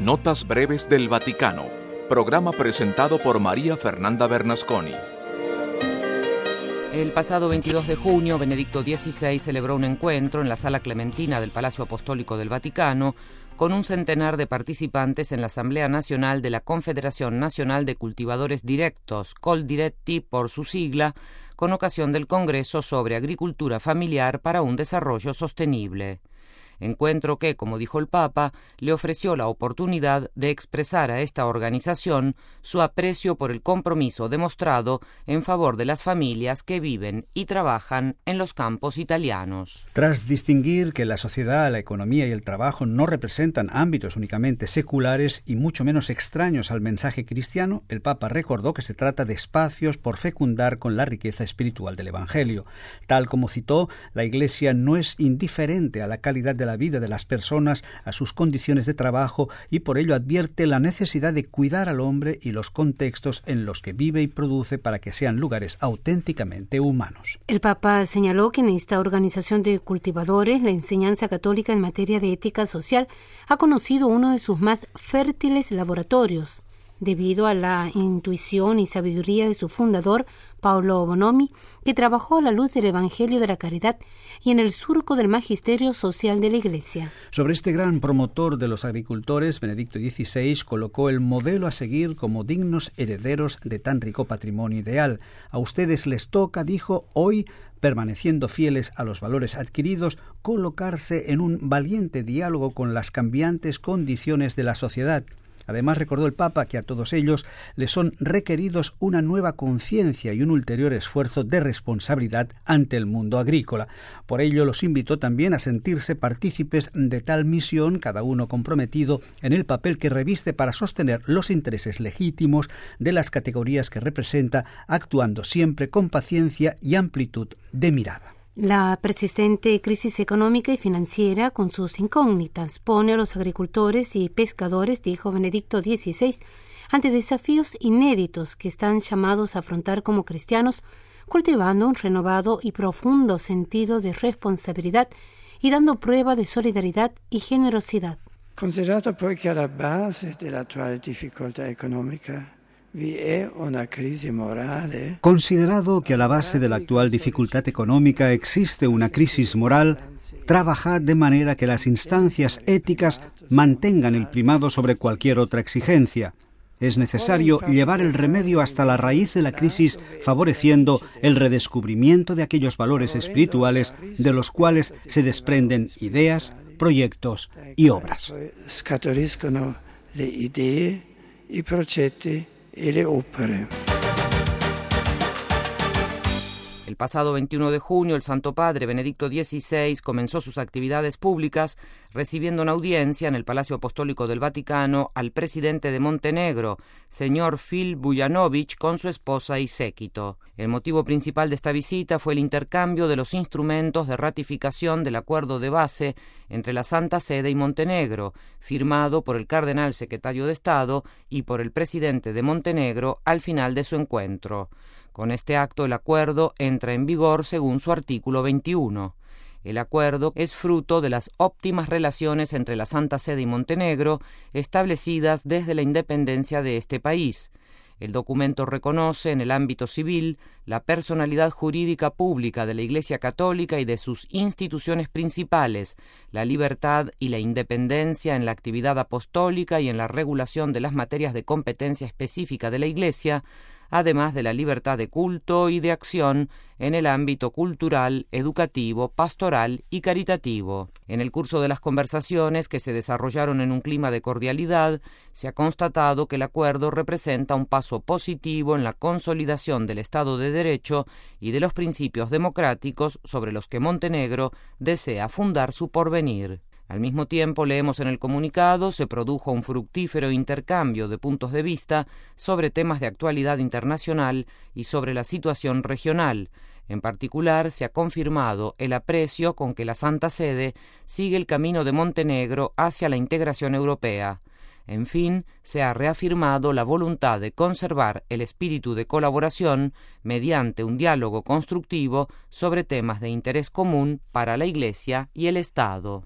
Notas Breves del Vaticano, programa presentado por María Fernanda Bernasconi. El pasado 22 de junio, Benedicto XVI celebró un encuentro en la Sala Clementina del Palacio Apostólico del Vaticano con un centenar de participantes en la Asamblea Nacional de la Confederación Nacional de Cultivadores Directos, Coldiretti por su sigla, con ocasión del Congreso sobre Agricultura Familiar para un Desarrollo Sostenible. Encuentro que, como dijo el Papa, le ofreció la oportunidad de expresar a esta organización su aprecio por el compromiso demostrado en favor de las familias que viven y trabajan en los campos italianos. Tras distinguir que la sociedad, la economía y el trabajo no representan ámbitos únicamente seculares y mucho menos extraños al mensaje cristiano, el Papa recordó que se trata de espacios por fecundar con la riqueza espiritual del Evangelio. Tal como citó, la Iglesia no es indiferente a la calidad de la vida de las personas, a sus condiciones de trabajo, y por ello advierte la necesidad de cuidar al hombre y los contextos en los que vive y produce para que sean lugares auténticamente humanos. El Papa señaló que en esta organización de cultivadores, la enseñanza católica en materia de ética social ha conocido uno de sus más fértiles laboratorios, debido a la intuición y sabiduría de su fundador, Paolo Bonomi, que trabajó a la luz del Evangelio de la Caridad y en el surco del magisterio social de la Iglesia. Sobre este gran promotor de los agricultores, Benedicto XVI colocó el modelo a seguir como dignos herederos de tan rico patrimonio ideal. A ustedes les toca, dijo, hoy, permaneciendo fieles a los valores adquiridos, colocarse en un valiente diálogo con las cambiantes condiciones de la sociedad. Además, recordó el Papa que a todos ellos les son requeridos una nueva conciencia y un ulterior esfuerzo de responsabilidad ante el mundo agrícola. Por ello, los invitó también a sentirse partícipes de tal misión, cada uno comprometido en el papel que reviste para sostener los intereses legítimos de las categorías que representa, actuando siempre con paciencia y amplitud de mirada. La persistente crisis económica y financiera, con sus incógnitas, pone a los agricultores y pescadores, dijo Benedicto XVI, ante desafíos inéditos que están llamados a afrontar como cristianos, cultivando un renovado y profundo sentido de responsabilidad y dando prueba de solidaridad y generosidad. Considerato poi che alla base dell'attuale difficoltà economica Considerado que a la base de la actual dificultad económica existe una crisis moral, trabajad de manera que las instancias éticas mantengan el primado sobre cualquier otra exigencia. Es necesario llevar el remedio hasta la raíz de la crisis, favoreciendo el redescubrimiento de aquellos valores espirituales de los cuales se desprenden ideas, proyectos y obras. Scaturiscono le idee, i progetti e le opere. El pasado 21 de junio, el Santo Padre Benedicto XVI comenzó sus actividades públicas recibiendo una audiencia en el Palacio Apostólico del Vaticano al presidente de Montenegro, señor Phil Vujanović, con su esposa y séquito. El motivo principal de esta visita fue el intercambio de los instrumentos de ratificación del acuerdo de base entre la Santa Sede y Montenegro, firmado por el cardenal secretario de Estado y por el presidente de Montenegro al final de su encuentro. Con este acto el acuerdo entra en vigor según su artículo 21. El acuerdo es fruto de las óptimas relaciones entre la Santa Sede y Montenegro establecidas desde la independencia de este país. El documento reconoce en el ámbito civil la personalidad jurídica pública de la Iglesia Católica y de sus instituciones principales, la libertad y la independencia en la actividad apostólica y en la regulación de las materias de competencia específica de la Iglesia, además de la libertad de culto y de acción en el ámbito cultural, educativo, pastoral y caritativo. En el curso de las conversaciones, que se desarrollaron en un clima de cordialidad, se ha constatado que el acuerdo representa un paso positivo en la consolidación del Estado de Derecho y de los principios democráticos sobre los que Montenegro desea fundar su porvenir. Al mismo tiempo, leemos en el comunicado, se produjo un fructífero intercambio de puntos de vista sobre temas de actualidad internacional y sobre la situación regional. En particular, se ha confirmado el aprecio con que la Santa Sede sigue el camino de Montenegro hacia la integración europea. En fin, se ha reafirmado la voluntad de conservar el espíritu de colaboración mediante un diálogo constructivo sobre temas de interés común para la Iglesia y el Estado.